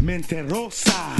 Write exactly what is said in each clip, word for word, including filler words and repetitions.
Mente Rosa.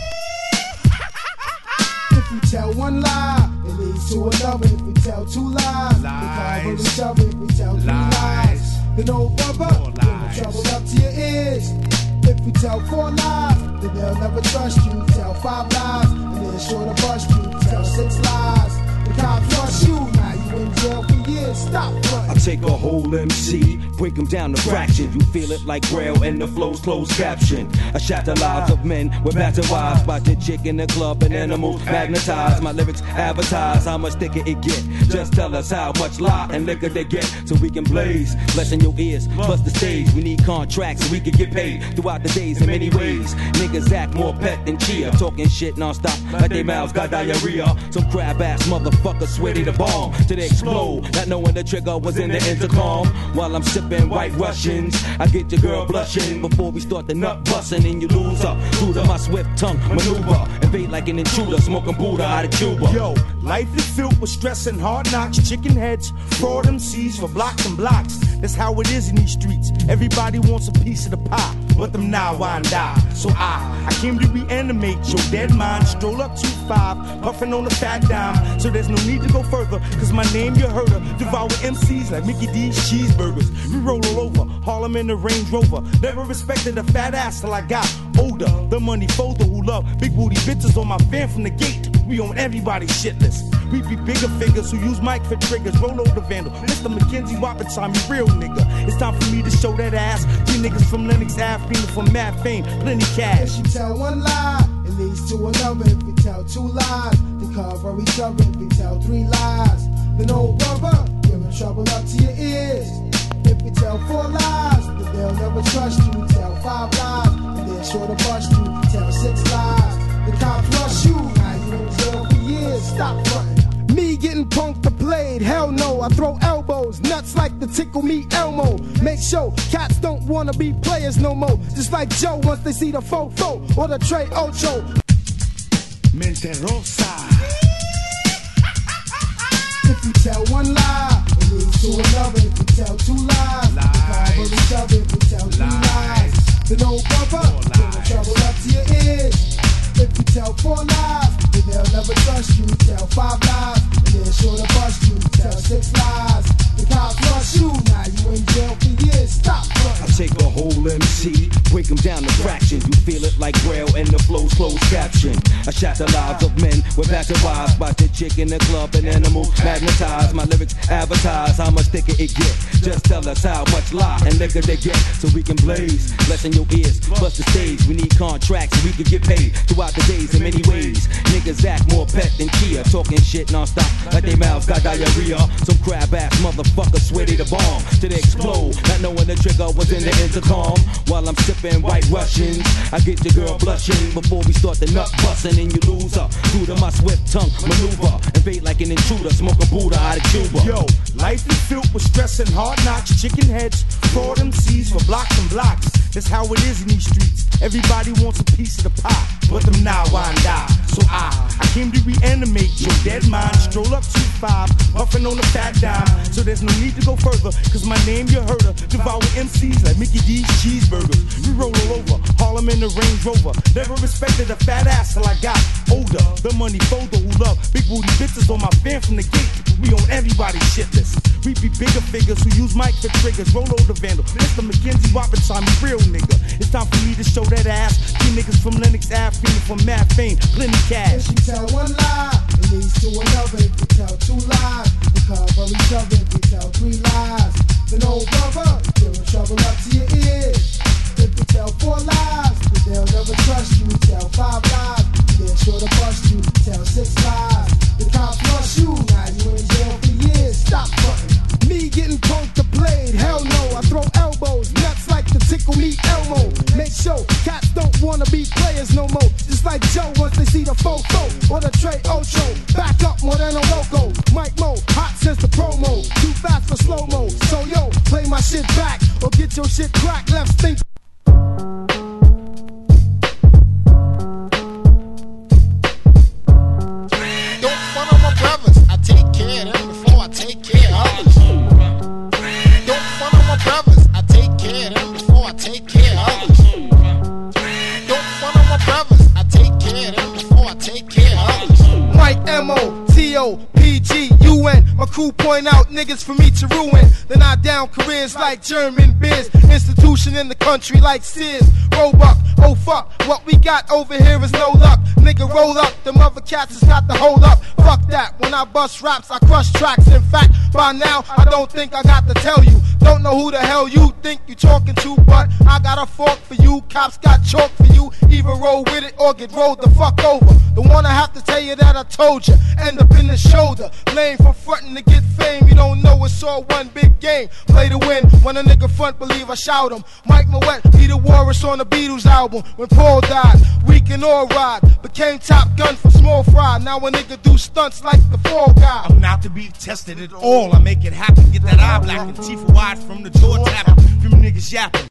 If we tell one lie, it leads to another. If we tell two lies, lies. we cover each other. If we tell three lies, lies then no rubber, bring trouble up to your ears. If we tell four lies, then they'll never trust you. Tell five lies, and they're sure to bust you. Tell six lies, the cops trust you. Now you in jail for years. Stop fronting. I take a whole M C, break them down to fractions. You feel it like Braille and the flow's closed caption. I shatter lives of men with battered wives. Spot the chick in the club and animals magnetized. My lyrics advertise how much thicker it get. Just tell us how much lie and liquor they get, so we can blaze. Blessing your ears, plus the stage. We need contracts so we can get paid throughout the days in many ways. Niggas act more pet than cheer, talking shit non-stop like they mouths got diarrhea. Some crab ass motherfuckers swear they the bomb till they explode, not knowing the trigger was in the intercom. While I'm sipping white Russians, I get your girl blushing before we start the nut busting, and you lose up due to my swift tongue maneuver. Invade like an intruder, smoking Buddha out of Cuba. Yo, life is filled with stress and hard knocks, chicken heads, fraud M Cs for blocks and blocks. That's how it is in these streets. Everybody wants a piece of the pie, but them now wine die. So I, I came to reanimate your dead mind. Stroll up two five, puffing on a fat dime. So there's no need to go further, cause my name you heard of. Devour M Cs like Mickey D's cheeseburgers. We roll all over, Harlem in the Range Rover. Never respected a fat ass till I got older. The money folder who love big booty bitches on my fan from the gate. We on everybody's shit list. We be bigger figures who use mic for triggers. Roll over the vandal, Mister McKenzie Whopper time, you real nigga. It's time for me to show that ass. Three niggas from Lennox Ave, feeling for mad fame, plenty cash. If you tell one lie, it leads to another. If we tell two lies, they cover each other. If we tell three lies, then no rubber, giving trouble up to your ears. If we tell four lies, then they'll never trust you. Tell five lies, and they're sure to bust you. Tell six lies, the cops rush you. Now you in jail for years. Stop fronting. Me getting punked or played, hell no. I throw elbows, nuts like the Tickle Me Elmo. Make sure cats don't wanna be players no more. Just like Joe once they see the fofo or the Trey Ocho. Mente Rosa. If you tell one lie, it leads to another. If you tell two lies, lies. we cover each other. If you tell three lies, then no rubber, bring trouble up to your ears. If you tell four lies, then they'll never trust you. Tell five lies, and they're sure to bust you. Tell six lies, the cops rush you. Now you in jail for years. Stop fronting. I take a whole M C, break them down to fractions. You feel it like Braille and the flow's closed caption. I shatter lives of men with battered wives. Spot the chick in the club and animals magnetized. My lyrics advertise how much thicker it get. Just tell us how much lie and liquor they get, so we can blaze. Blessing your ears, plus the stage. We need contracts so we can get paid throughout the days in many ways. Niggas act more pet than Kia, talking shit non-stop like they mouths got diarrhea. Some crab ass motherfuckers swear they the bomb till they explode, not knowing the trigger was in the intercom. While I'm sipping white Russians, I get your girl blushing before we start the nut busting, and you lose up due to my swift tongue maneuver. Invade like an intruder, smoking Buddha out of Cuba. Yo, life is filled with stress and hard knocks, chicken heads, fraud M Cs for blocks and blocks. That's how it is in these streets. Everybody wants a piece of the pie, but them now wine die. So I, I came to reanimate your dead mind. Stroll up two five, puffing on a fat dime. So there's no need to go further, cause my name you heard of. Devour M Cs like Mickey D's cheeseburgers. We roll all over, Harlem in the Range Rover. Never respected a fat ass till I got older. The money folder who love big booty bitches on my fan from the gate. We on everybody's shit list. We be bigger figures who use mic for triggers. Roll over the vandal, Mister McKenzie Whopper time, you real nigga. It's time for me to show that ass. Three niggas from Lennox Ave, feeling for mad fame, plenty cash. If you tell one lie, it leads to another. If you tell two lies, we cover each other. If you tell three lies, then no rubber, bring trouble up to your ears. If you tell four lies, then they'll never trust you. Tell five lies, they're sure to bust you. Tell six lies, the cops rush you. Now you in jail for years. Stop fronting. Me getting punked or played, hell no. I throw elbows, nuts like the Tickle Me Elmo. Make sure cats don't wanna be players no more. Just like Joe once they see the fofo or the Trey Ocho. Back up more than a loco. Mike Mo, hot since the promo. Too fast for slow mo. So yo, play my shit back or get your shit cracked. Left think. Don't front on my brothers. I take care of them before I take care of others. Don't front on my brothers. I take care of them before I take care of others. Don't D O P G U N. My crew point out niggas for me to ruin. Then I down careers like German biz. Institution in the country like Sears. Roebuck, oh fuck, what we got over here is no luck. Nigga roll up, them other cats is not the hold up. Fuck that, when I bust raps I crush tracks. In fact, by now I don't think I got to tell you. Don't know who the hell you think you talking to, but I got a fork for you. Cops got chalk for you. Either roll with it or get rolled the fuck over. The one I have to tell you that I told you. End up in the shoulder. Lame from frontin' to get fame. You don't know it's all one big game. Play to win. When a nigga front, believe I shout him. Mike Moet, Peter Warris on the Beatles album. When Paul died, we can all ride. Became Top Gun for Small Fry. Now a nigga do stunts like the Fall Guy. I'm not to be tested at all. I make it happen. Get that eye black and teeth wide from the door tapping. From niggas yapping.